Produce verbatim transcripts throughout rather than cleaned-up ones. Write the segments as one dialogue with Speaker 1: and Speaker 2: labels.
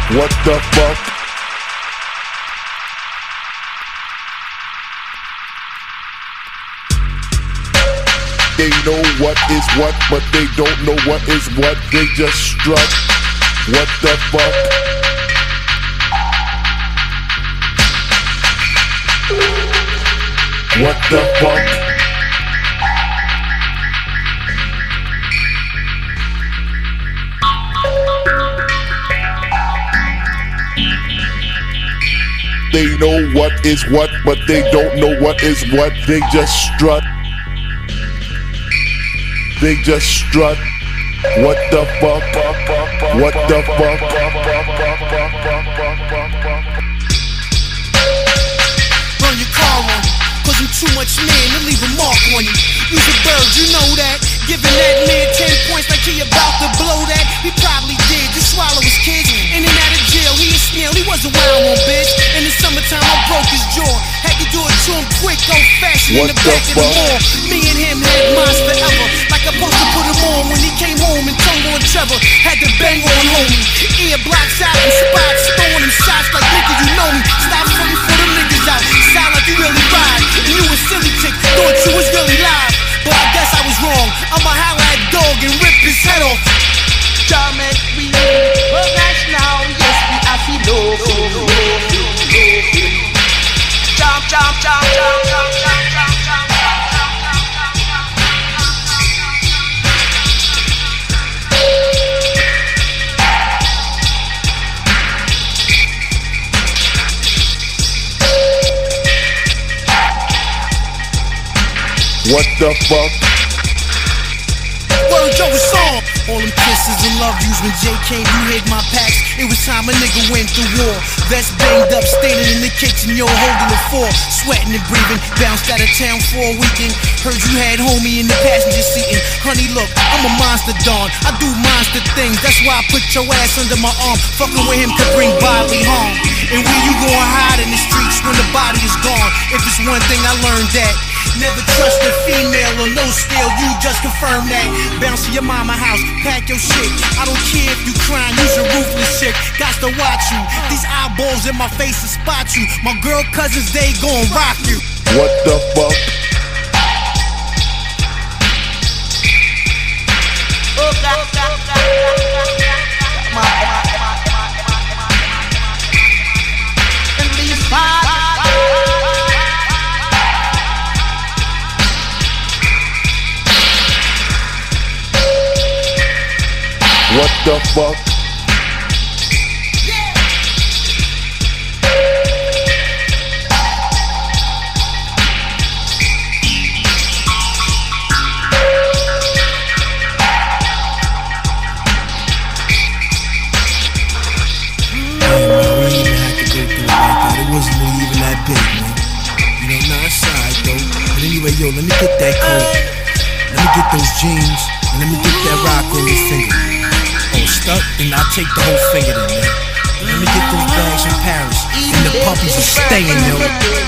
Speaker 1: What the fuck? They know what is what, but they don't know what is what. They just strut. What the fuck? What the fuck? They know what is what, but they don't know what is what. They just strut. They just strut. What the fuck? What the fuck?
Speaker 2: Burn your car on you, cause I'm too much man to leave a mark on you. Use a bird, you know that. Giving that man ten points like he about to blow that. He probably did, just swallow his kids. In and out of jail, he a snail, he wasn't wild on bitch. In the summertime, I broke his jaw. Had to do it to him quick, old fashioned in the back of the mall. Me and him had minds forever, like I supposed to put him on when he came home and Tongo and Trevor had to bang on homie. Ear blocks out and spots, throwing him shots like nigga, you know me. Stop fronting for them niggas out, sound like you really ride. And you a silly chick, thought you was really live. But I guess I was wrong, I'ma holler at dog and rip his head off.
Speaker 3: Jah make we progress now, yes we have to know. Jump, jump, jump, jump, jump, jump, jump, jump, jump.
Speaker 1: What the fuck?
Speaker 2: Word Joe was song. All them kisses and love yous when Jay came, you hid my packs. It was time a nigga went through war. Vest banged up, standing in the kitchen, yo, holding the fork. Sweating and breathing, bounced out of town for a weekend. Heard you had homie in the passenger seat. And honey, look, I'm a monster don. I do monster things, that's why I put your ass under my arm. Fucking with him could bring bodily harm. And when you gon' hide in the streets when the body is gone? If it's one thing I learned that never trust a female on no scale, you just confirm that. Bounce to your mama house, pack your shit. I don't care if you crying, you's a ruthless chick. Got to watch you, these eyeballs in my face to spot you. My girl cousins, they gon' rock you.
Speaker 1: What the fuck?
Speaker 3: Oh, God, God, God, God, God, God. And these bad.
Speaker 1: What the fuck?
Speaker 2: Yo, let me get that coat, let me get those jeans, and let me get that rock on your finger. Oh, stuck? Then I'll take the whole finger then, man. Let me get those bags from Paris, and the puppies are staying, yo.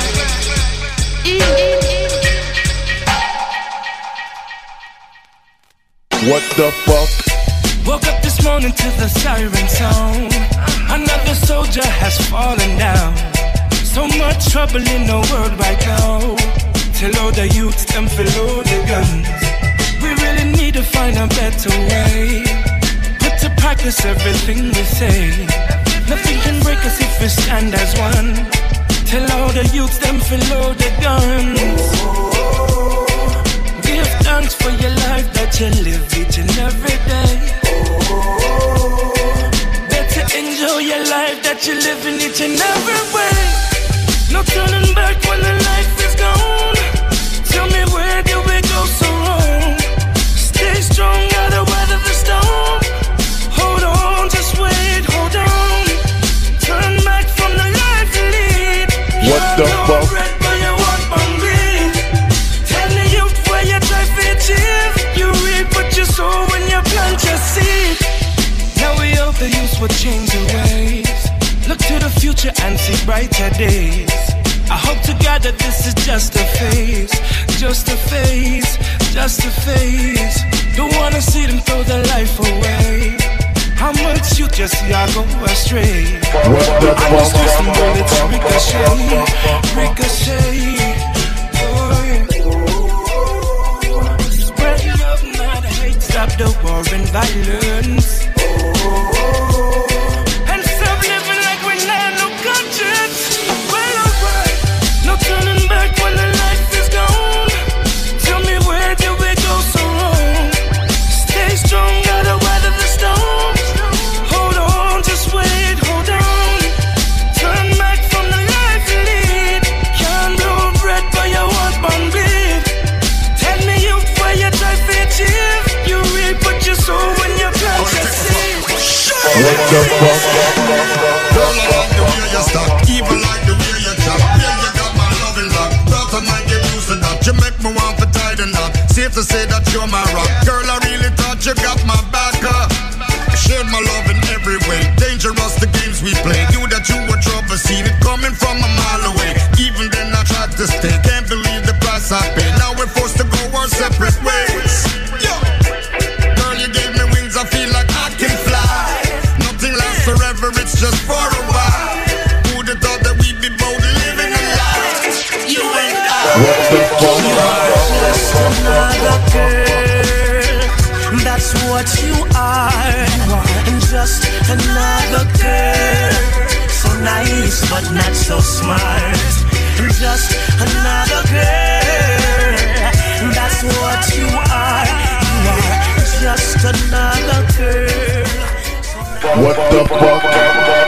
Speaker 1: What the fuck?
Speaker 4: Woke up this morning to the siren sound. Another soldier has fallen down. So much trouble in the world right now. Tell all the youths them fill all the guns. We really need to find a better way. Put to practice everything we say. Nothing can break us if we stand as one. Tell all the youths them fill all the guns. Give thanks for your life that you live each and every day. Better enjoy your life that you live in each and every way. No turning back when the life is gone. Tell me where did we go so wrong? Stay strong, gotta weather the storm. Hold on, just wait, hold on. Turn back from the life you lead.
Speaker 1: What the fuck?
Speaker 4: Red, but you want believe. Tell the youth where you try to achieve. You reap what you sow when you plant your seed. Now we hope the youth will change their ways. Look to the future and see brighter days. I hope to God that this is just a phase, just a phase, just a phase. Don't wanna see them throw their life away. How much youth you see I go astray.
Speaker 1: What the
Speaker 4: I was
Speaker 1: fuck?
Speaker 4: twisting bullets, ricochet, ricochet. Spread love, not hate, stop the war and violence. And stop living like we not no conscience. Well, alright, no turning back when the life is gone. Tell me where did we go so wrong? Stay strong, gotta weather the storm. Hold on, just wait, hold on. Turn back from the life you lead. Can't blow bread but you want one bleed. Tell me youth where you try to achieve. You reap what you sow when you plant your seed.
Speaker 1: What the fuck?
Speaker 5: Girl, I like the way you stop, even like the way you chop. Yeah, you got my loving love, but I might get used to that. You make me want to tie the knot. Safe to say that you're my rock. Girl, I really thought you got my back up. I shared my love in every way. Dangerous the games we play. Knew that you were trouble, seen it coming from a mile away. Even then I tried to stay. Can't believe the price I paid. Now we're forced to go our separate ways. Yo, girl, you gave me wings. I feel like I can fly. Nothing lasts forever. It's just for a while. Who'd have thought that we'd be both living a life? You and I.
Speaker 1: What the fuck?
Speaker 2: Just another girl, that's what you are. And just another girl, so nice but not so smart. And just another girl, that's what you are. You are just another girl.
Speaker 1: What the fuck?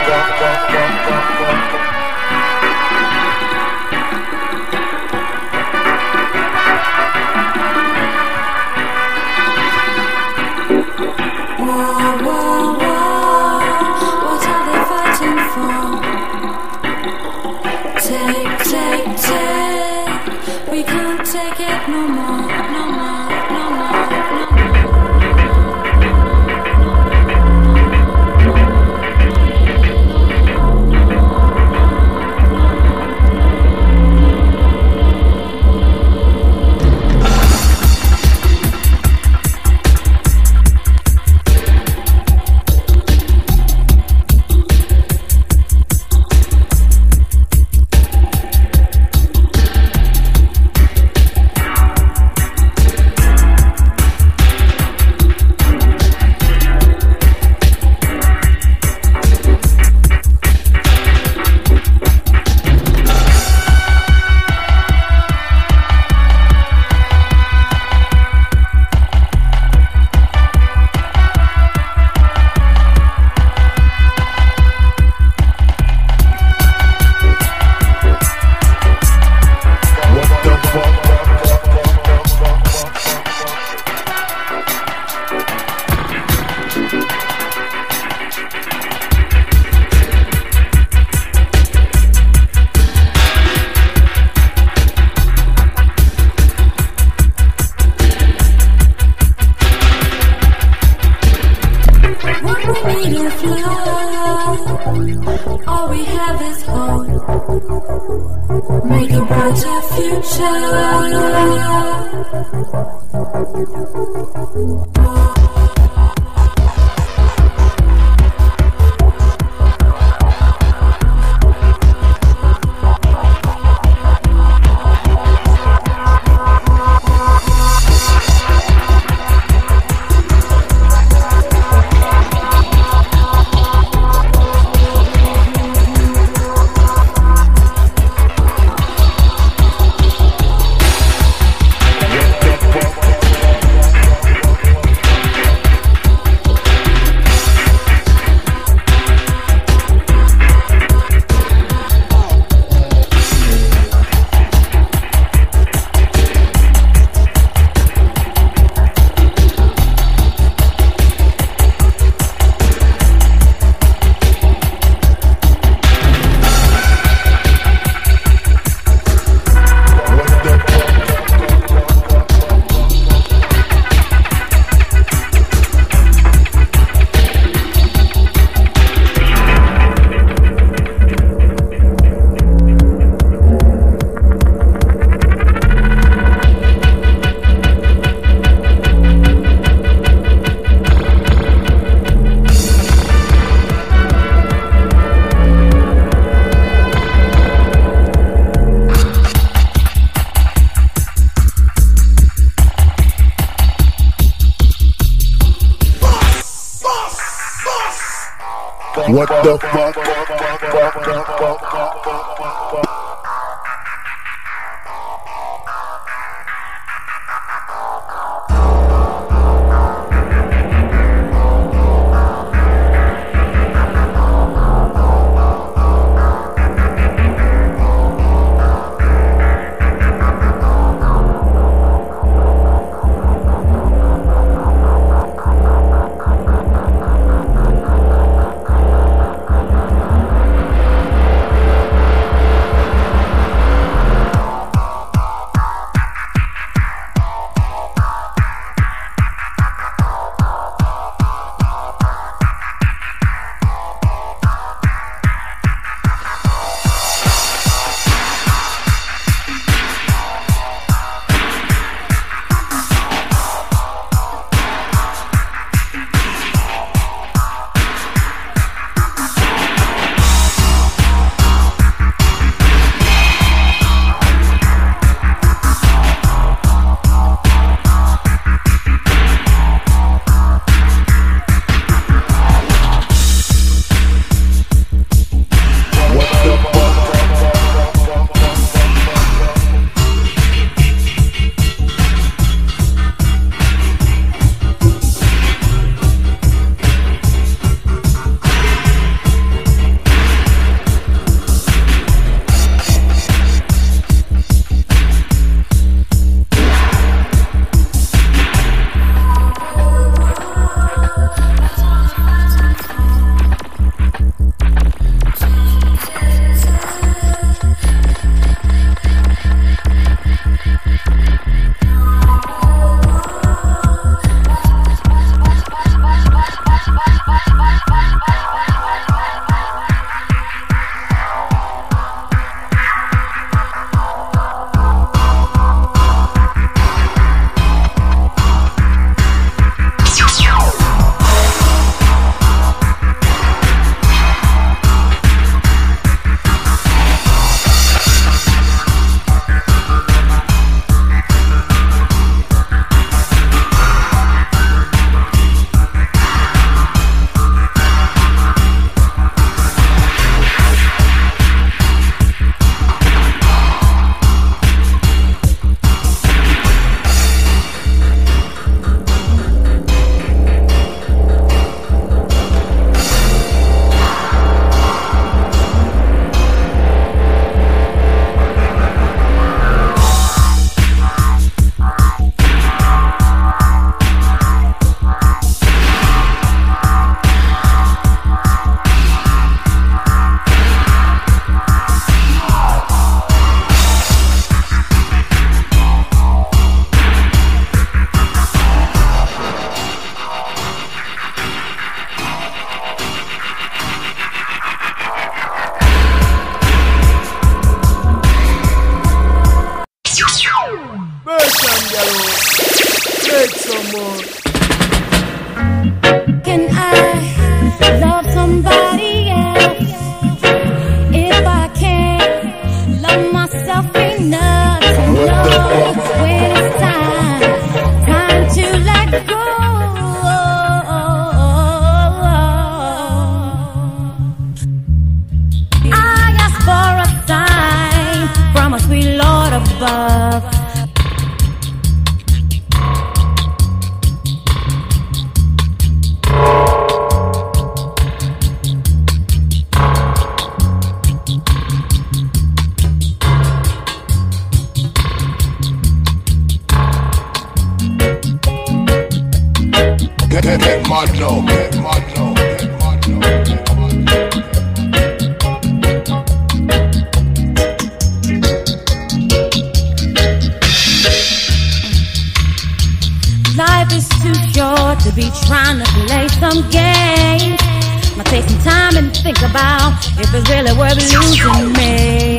Speaker 6: All we have is hope. Make a brighter future.
Speaker 1: What the fuck?
Speaker 6: Can I love somebody else if I can't love myself enough to know when it's time, time to let go? I ask for a sign from a sweet Lord above.
Speaker 1: Get, get my dough, get my dough, get my dough, get my
Speaker 6: dough. Life is too short to be trying to play some games. Now take some time and think about if it's really worth losing me.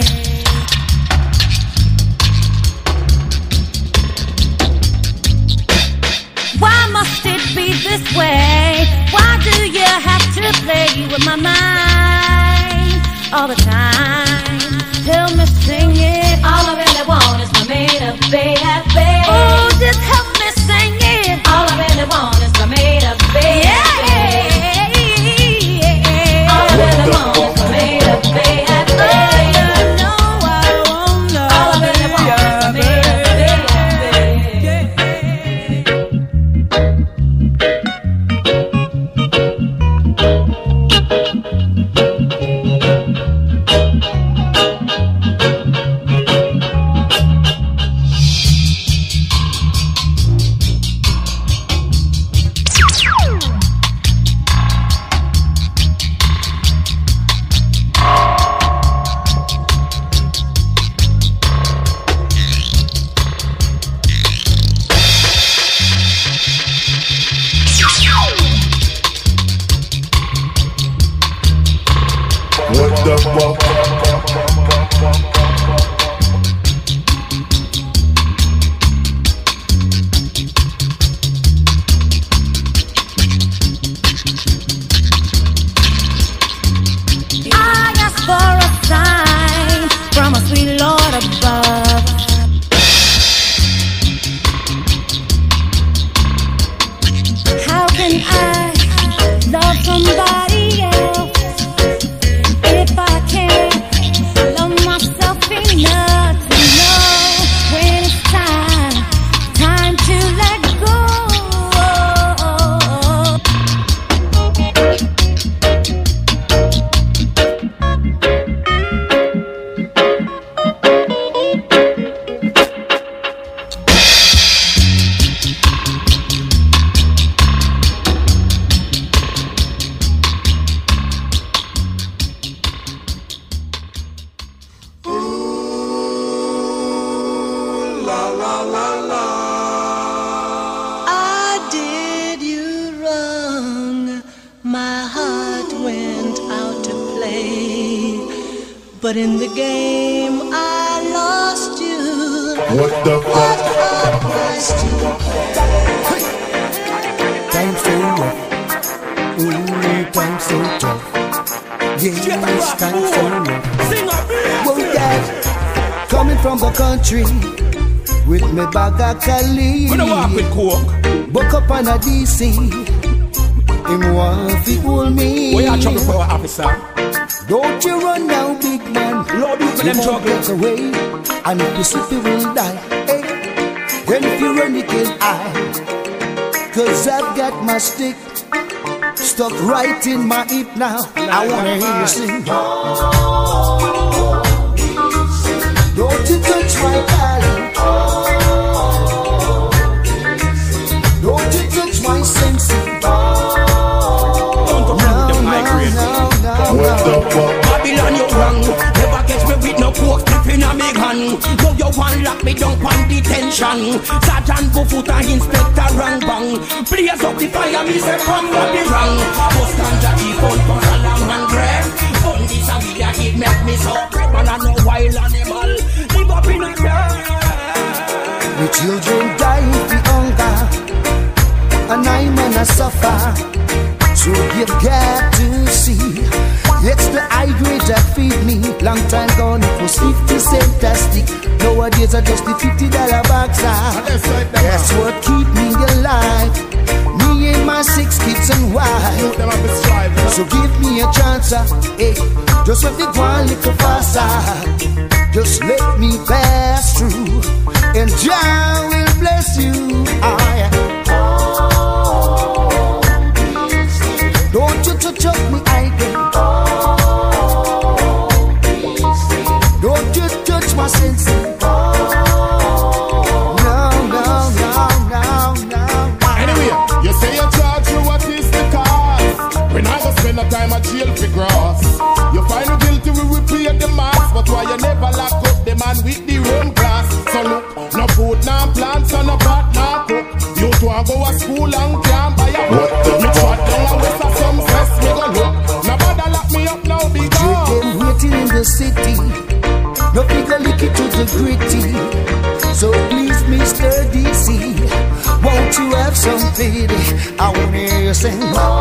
Speaker 6: Why must it be this way? Why do you have to play with my mind all the time? Help me sing it. All I really want is my made up baby. Oh, just help me sing it. All I really want is my made up baby. Yeah, yeah, yeah. All
Speaker 1: What the fuck?
Speaker 6: I ask for a sign from a sweet Lord above. How can I love somebody else if I can't love myself enough to know when it's time, time to let go?
Speaker 2: I did you wrong. My heart went out to play, but in the game I lost you.
Speaker 1: What the fuck?
Speaker 2: A price to pay.
Speaker 7: Time so rough, ooh, time so tough. Yes, time so rough. Whoa, Dad, coming from the country with me bag of Cali.
Speaker 8: When I walk with coke,
Speaker 7: book up on a D C. Him want to fool me.
Speaker 8: where you trouble for officer?
Speaker 7: Don't you run now, big man.
Speaker 8: Lord, you for
Speaker 7: You
Speaker 8: them
Speaker 7: won't
Speaker 8: trouble.
Speaker 7: get away, and if you slip, you will die. Hey, then if you run, you can hide. Cause I've got my stick stuck right in my hip now. I wanna hear you sing. Don't you touch my darling. Don't you touch my sense.
Speaker 8: Don't talk about them high grade.
Speaker 1: What the fuck?
Speaker 8: Babylon, you wrong. Never catch me with no coke sniffing a big hand. Go you one lock me down on detention. Sergeant Bufoot and Inspector Rang Bang. Blaze up the fire, me say come what be wrong. Post and Jackie phone for a long and grave. On this a video it make me so brave. Man I no wild animal. Live up in a grave.
Speaker 7: The children die for hunger, and I'm gonna suffer. So you've got to see, it's the high grade that feed me. Long time gone, it was fifty cent plastic. Nowadays I just the fifty dollar box. That's what keep me alive. Me and my six kids and wife. So give me a chance, uh, hey, just let me go a little faster. Just let me pass through, and Jah will bless you. I, don't you touch up me idol. Don't you touch my sense. No, no, no, no, no.
Speaker 1: Anyway, you say you charge you, what is the cost? When I go spend a time at jail for grass, you find you guilty, we will pay the mask. But why you never lock up the man with the room class? So look, no food, no plants, and no pot, no cook. You two a go to school and can't buy a book. Me trot down and west of some stress, me go look. No bother lock me up now, big
Speaker 7: You been waiting in the city, no bigger lick it to the gritty. So please, Mister D C, won't you have some pity? I wanna hear you sing.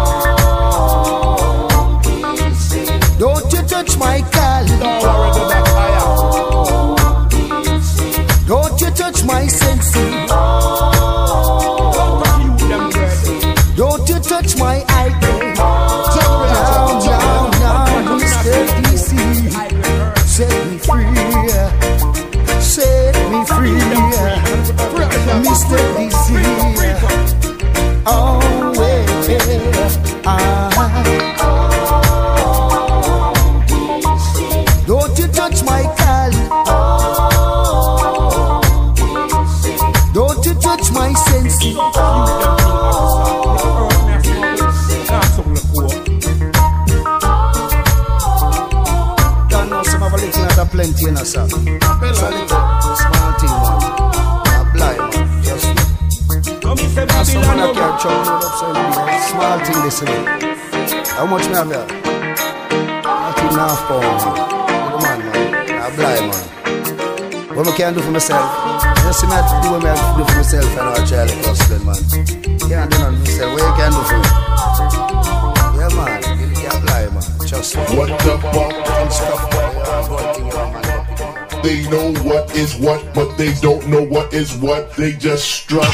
Speaker 7: Don't you touch my call. Don't you touch my sense. Don't you touch my idol. Now, now, now, Mister D C, set me free, set me free, Mister D C. Oh, yeah, ah. Don't you touch my call. Don't you touch my sense. Don't know some of a little other plenty in us. So little small thing, man. A blind man, just. Someone a carry chop load up Small thing this is. How much me have here? Not even half pound, man. Man, man. I'm blind, man. What I can do for myself? You see me do what I have to do for myself and our child hustling, man. You can't do nothing for myself. What you can do for me? Yeah, man. You can't lie, man. Trust me.
Speaker 1: What the fuck?
Speaker 7: And stuff, man.
Speaker 1: They know what is what, but they don't know what is what. They just strut.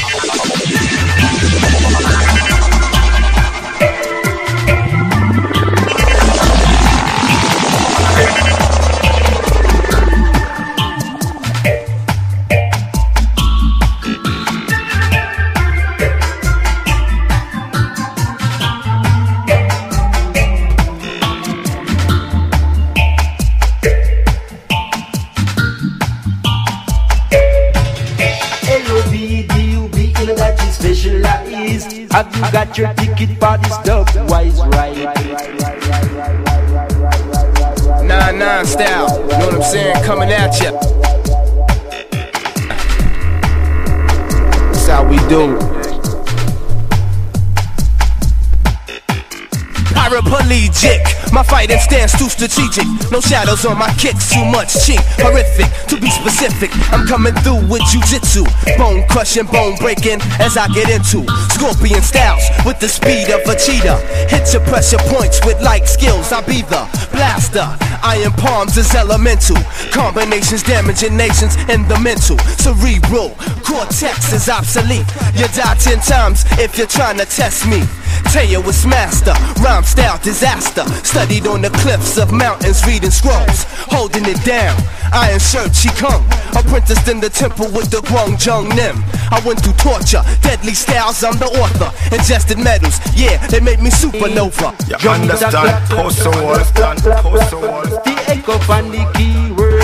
Speaker 8: Have you got your ticket for this dub wise ride?
Speaker 9: Nine nine style, know what I'm saying? Coming at ya. That's how we do. Paraplegic, my fighting stance too strategic. No shadows on my kicks, too much chink. Horrific, to be specific. I'm coming through with jujitsu, bone crushing, bone breaking as I get into scorpion styles with the speed of a cheetah. Hit your pressure points with light skills. I be the blaster. Iron palms is elemental. Combinations damaging nations in the mental. Cerebral cortex is obsolete. You die ten times if you're trying to test me. Teo was master, rhyme style disaster. Studied on the cliffs of mountains, reading scrolls, holding it down. Iron shirt, she come, apprenticed in the temple with the Guangzhou Nim. I went through torture, deadly styles, I'm the author. Ingested metals, yeah, they made me supernova.
Speaker 5: You understand, post the words, post the words.
Speaker 8: The echo and the keyword.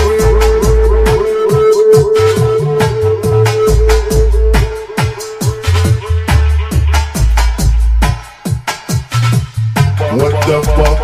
Speaker 1: What the fuck?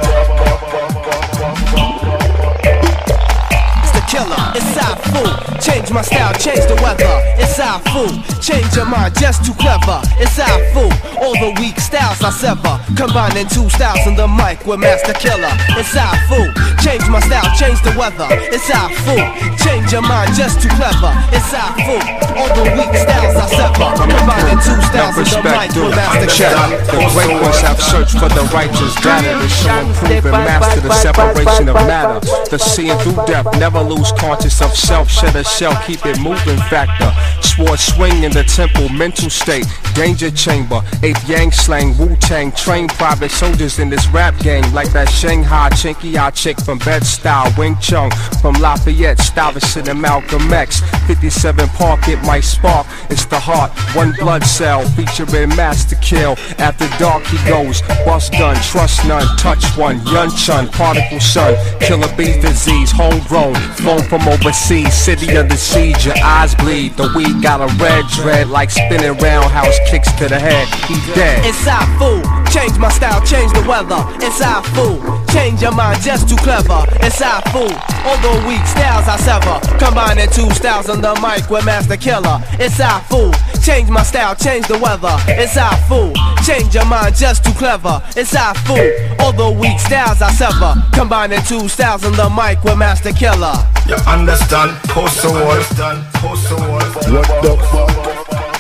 Speaker 9: It's the killer, it's our fool. Change my style, change the weather. It's our fool. Change your mind, just too clever. It's our fool. All the weak styles I sever. Combining two styles in the mic with Master Killer. It's our fool. Change my style, change the weather. It's our fool. Change your mind, just too clever. It's our fool. All the weak styles I sever. Combining two styles in the mic with Master Killer.
Speaker 10: The great ones have searched for the righteous data to show and prove and master the separation of matter. The seeing through depth, never lose conscious of self. Shed a shell, keep it moving factor. Sword swing in the temple, mental state. Danger chamber, ape yang slang, Wu-Tang. Train private soldiers in this rap game. Like that Shanghai chinky eye chick from Bed-Stuy. Wing Chun from Lafayette, Stuyvesant and Malcolm X. fifty-seven Park, it might spark. It's the heart, one blood cell. Featuring Master Kill. After dark he goes, bust gun, trust none, touch one. Yun Chun, particle sun. Killer bee disease, homegrown. Flown from overseas, city under siege. Your eyes bleed, the weed got a red dread. Like spinning roundhouse kicks to the head, he dead.
Speaker 9: It's our fool. Change my style, change the weather. It's our fool. Change your mind, just too clever. It's our fool. All the weak styles I sever. Combining two styles on the mic with Master Killer. It's our fool. Change my style, change the weather. It's our fool. Change your mind, just too clever. It's our fool. All the weak styles I sever. Combining two styles on the mic with Master Killer.
Speaker 5: You understand? Post the words, post the words.
Speaker 1: What the fuck?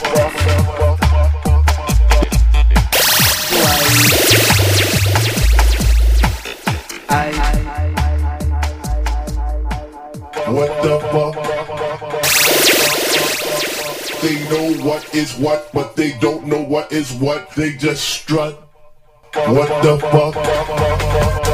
Speaker 1: What the fuck? They know what is what, but they don't know what is what. They just strut. What the fuck?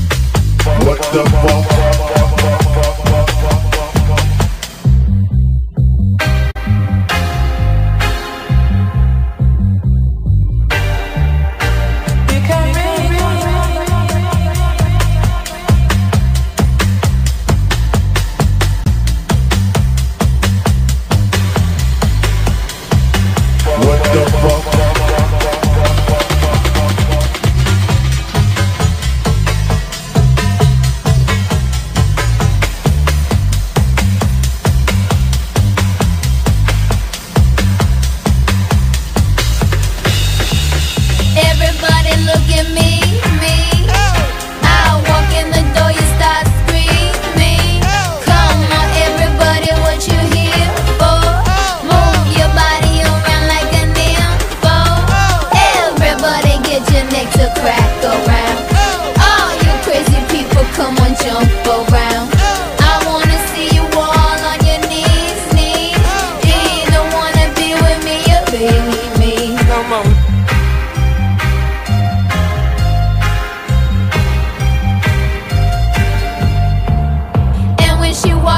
Speaker 1: What the fuck?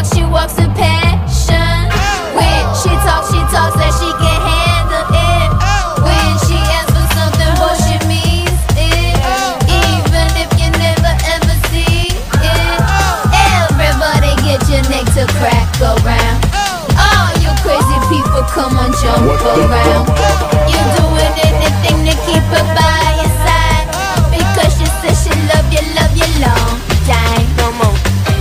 Speaker 6: walks, she walks with passion. When she talks, she talks that she can handle it. When she asks for something, boy, she means it. Even if you never ever see it. Everybody get your neck to crack around. All you crazy people, come on, jump around. You doing anything to keep her by your side, because she says she love you, love you long time. Come on.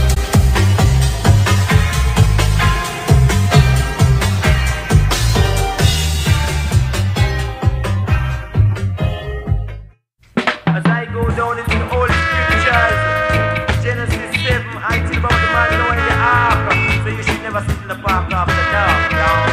Speaker 11: As I go down into the old scriptures, Genesis seven, I tell about the man knowing the ark. So you should never sit in the park after dark.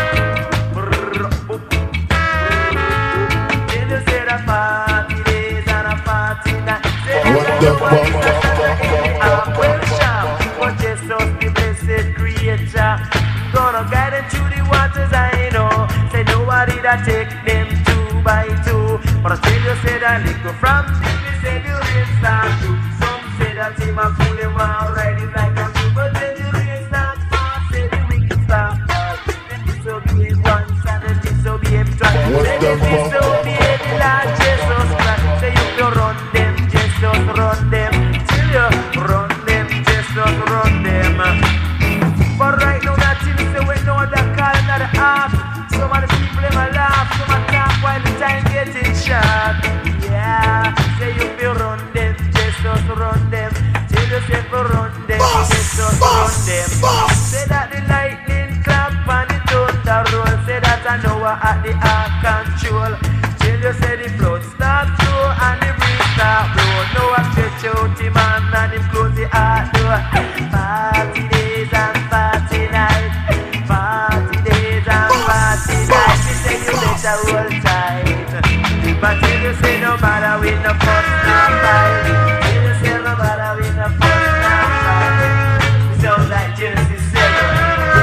Speaker 11: Jesus said a party days and a party night. What the fuck? I'm well sharp for Jesus, the blessed creator. Gonna guide them through the waters, I know. Say nobody that take them two by two. But a stranger said I lick go from Jimmy, said you rain start to. Some say that him a fool him out, riding like a fool. But then the rain starts fast, say the wicked start. Then disobey once and then disobey twice. Then they disobey the Lord Jesus Christ. Say you to run them, Jesus run them. Till you run them, Jesus run them. But right now that thing say when no other call not the heart. Some of the people them a laugh, some a talk while the time getting short. Yeah, say you feel run them, Jesus run them. Till you say for run them, Jesus run them. Say that the lightning clap and the thunder roll. Say that I know I at the ark control. Till you say the flood start flow and the breeze start blow. No I stretch out the man and him close the heart door. Party days and party nights, party days and party nights. She say you better hold tight. But till you say no matter with no fuss nor fight, till you say no matter with no fuss nor fight, it sounds like Genesis seven.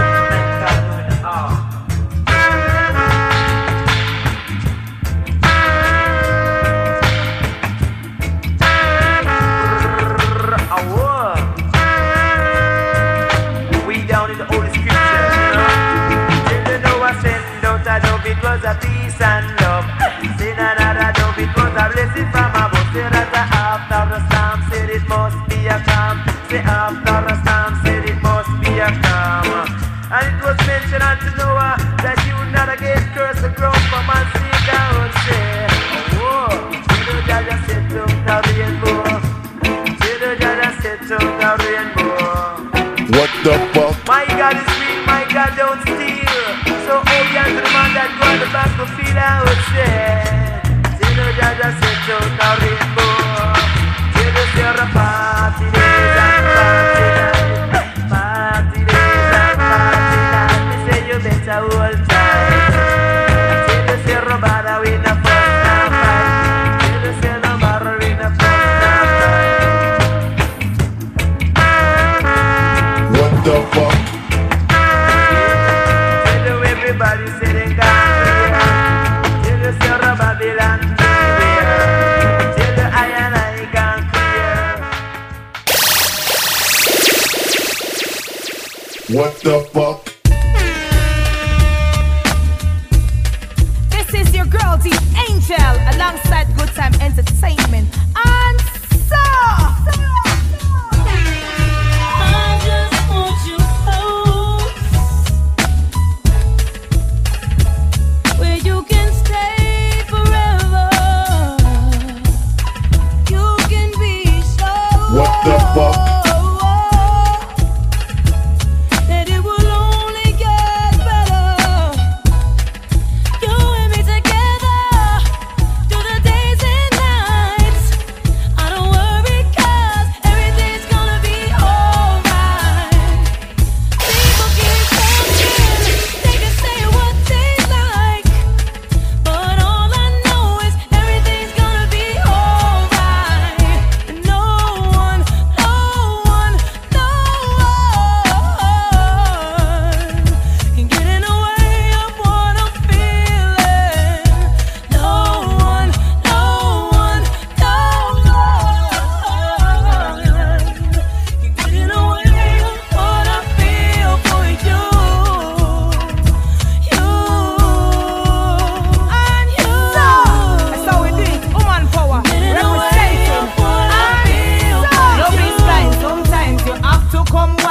Speaker 11: It was a peace and love. Say that I dove, it was a blessing from above. Say that after the storm, said it must be a calm. Say after the storm, said it must be a calm. And it was mentioned unto Noah that you would not again curse the ground for man's sake. I would say, oh, see the judge has set up the rainbow. See the judge has set up the rainbow.
Speaker 1: What the fuck?
Speaker 11: My God is real, my God don't steal. So oh yeah, to the man that go on the battlefield, I would say, see the judge has set out the rainbow. See the zero party days and party night, party days and party night. Me say you better hold tight. See the zero bother with the fuss and fight. See the zero bother with the fuss and fight.
Speaker 1: What the fuck?
Speaker 11: Everybody say they can't clear. Till you see the Babylon clear. Till the I and I can clear.
Speaker 1: What the fuck?
Speaker 12: This is your girl, the Angel, alongside Good Time Entertainment. And so, I just want you home, where you can stay forever. You can be so.
Speaker 1: What the fuck?
Speaker 12: That it will only get better. You and me together through the days and nights. I don't worry 'cause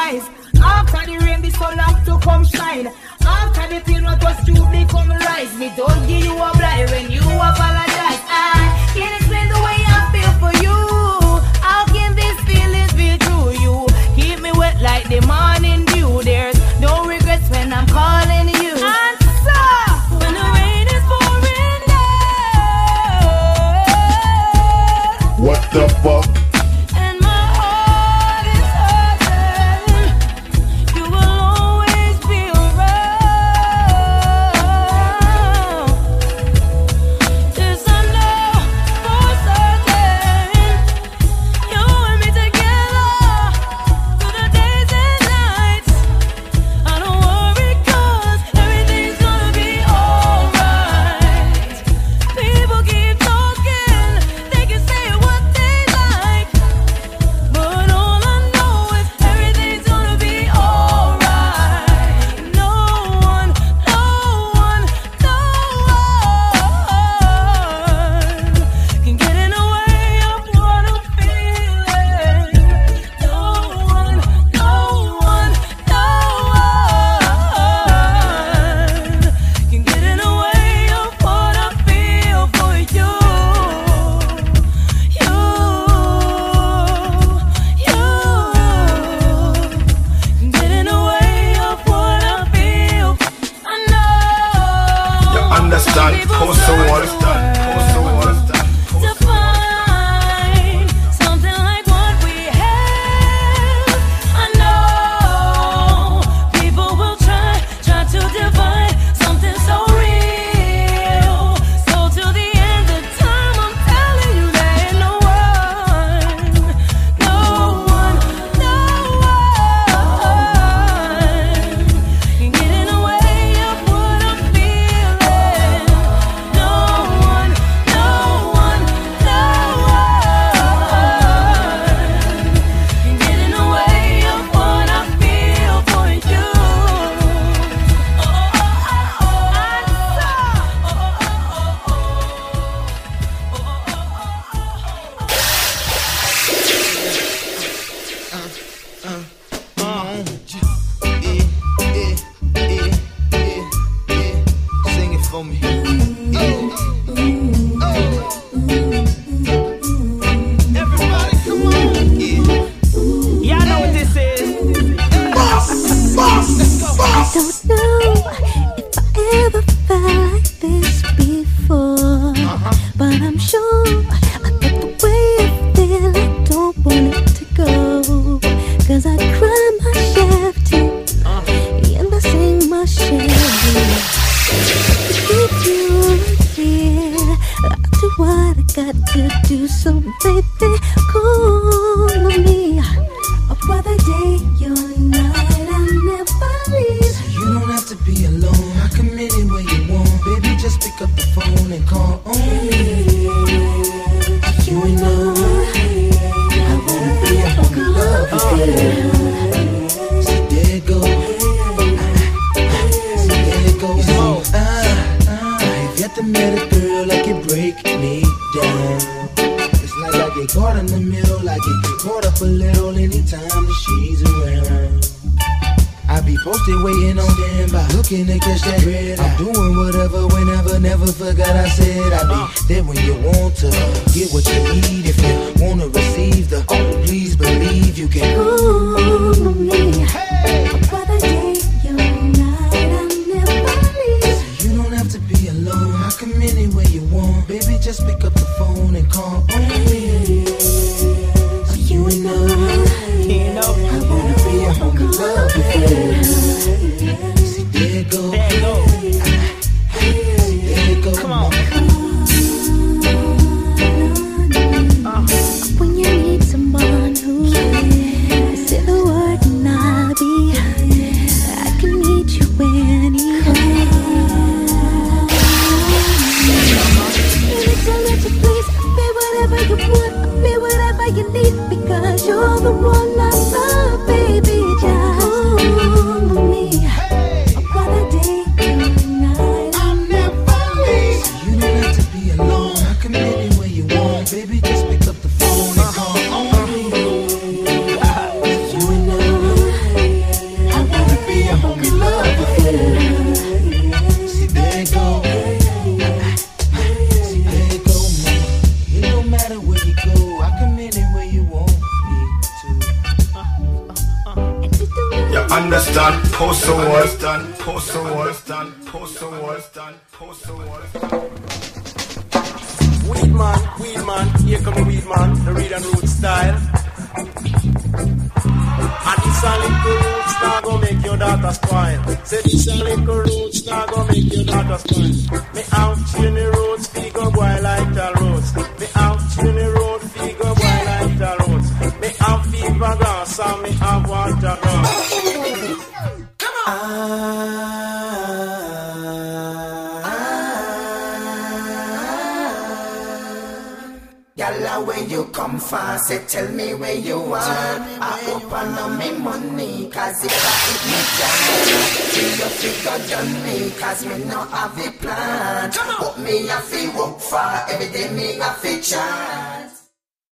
Speaker 12: rise. After the rain, the sun have to come shine. After the pain, what was to become rise. Me don't give you a blight when you apologize. I can't explain the way I feel for you. How can these feelings be true? You keep me wet like the morning dew. There's no regrets when I'm calling you. Answer when the rain is pouring down.
Speaker 1: What the fuck?
Speaker 6: When you need someone who can say the word
Speaker 5: You understand? Post the wall, stand, post the wall, stand, post the wall, stand, post the wall.
Speaker 13: Weed man, weed man, here come the weed man, the read and root style. And this a little roots now go make your daughter spoil. Say this a little roots now go make your daughter spoil. Me out in the roads, fee go boy like the roads. Me out in the road, fee go boy like the roads. Me have fever grass and me have water grass. Come on.
Speaker 14: Yalla, where you come from, say tell me where you want. I open up me money, cause if I hit me down, you figure done me, cause me not have a plan. What me have to work for, every day me have to try.